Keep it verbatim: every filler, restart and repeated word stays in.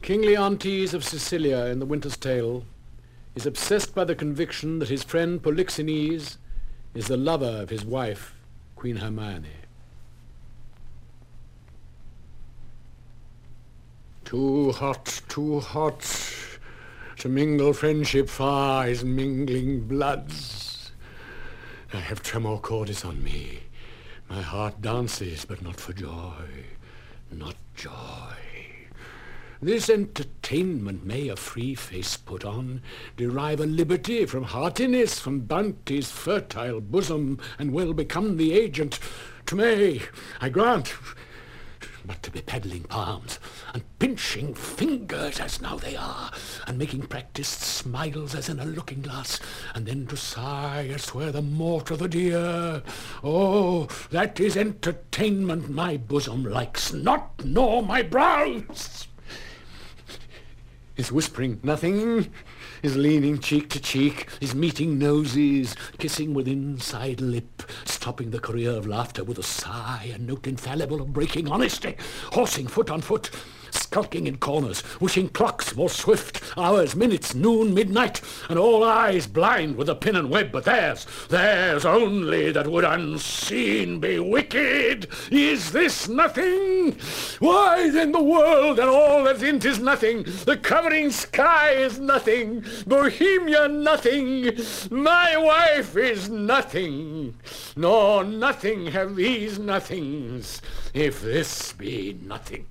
King Leontes of Sicilia in The Winter's Tale is obsessed by the conviction that his friend Polixenes is the lover of his wife, Queen Hermione. Too hot, too hot, to mingle friendship far is mingling bloods. I have tremor cordis on me. My heart dances, but not for joy, not joy. This entertainment may a free face put on, derive a liberty from heartiness, from bounty's fertile bosom, and will become the agent. To may, I grant, but to be peddling palms, and pinching fingers as now they are, and making practised smiles as in a looking-glass, and then to sigh as were the mort of the deer. Oh, that is entertainment my bosom likes not, nor my brows. Is whispering nothing, is leaning cheek to cheek, is meeting noses, kissing with inside lip, stopping the career of laughter with a sigh, a note infallible of breaking honesty, horsing foot on foot, skulking in corners, wishing clocks more swift, hours, minutes, noon, midnight, and all eyes blind with a pin and web, but theirs, theirs only that would unseen be wicked. Is this nothing? Why then the world and all that in't is nothing, the covering sky is nothing, Bohemia nothing, my wife is nothing, nor nothing have these nothings, if this be nothing.